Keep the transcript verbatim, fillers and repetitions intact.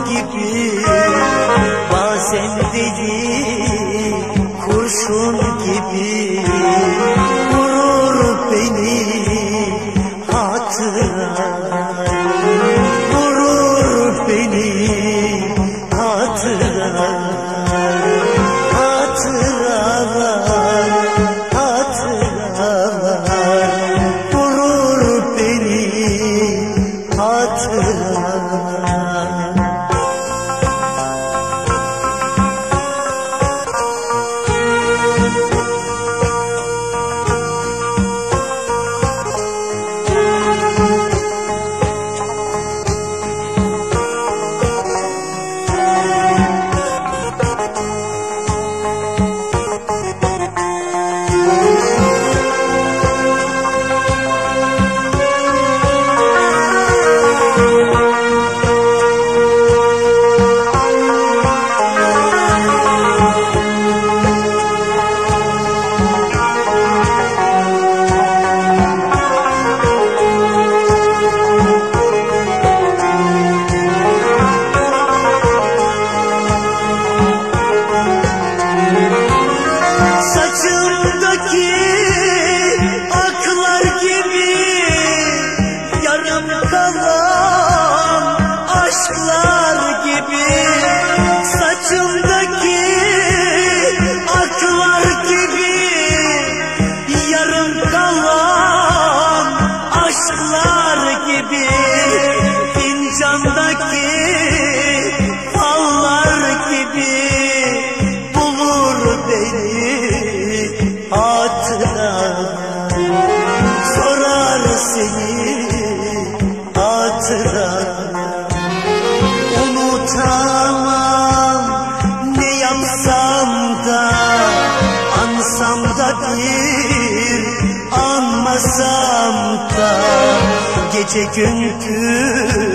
gibi, bazen deli kurşun gibi vurur beni hatıran, vurur beni hatıran, hatıralar, hatıralar vurur beni hatıralar. Saçımdaki aklar gibi yarım kalan aşklar gibi, saçımdaki aklar gibi yarım kalan aşklar gibi, fincandaki fallar gibi bulur beni hatıran, sorar seni hatıran. Unutamam ne yapsam da, ansam da bir, anmasam da, gece gündüz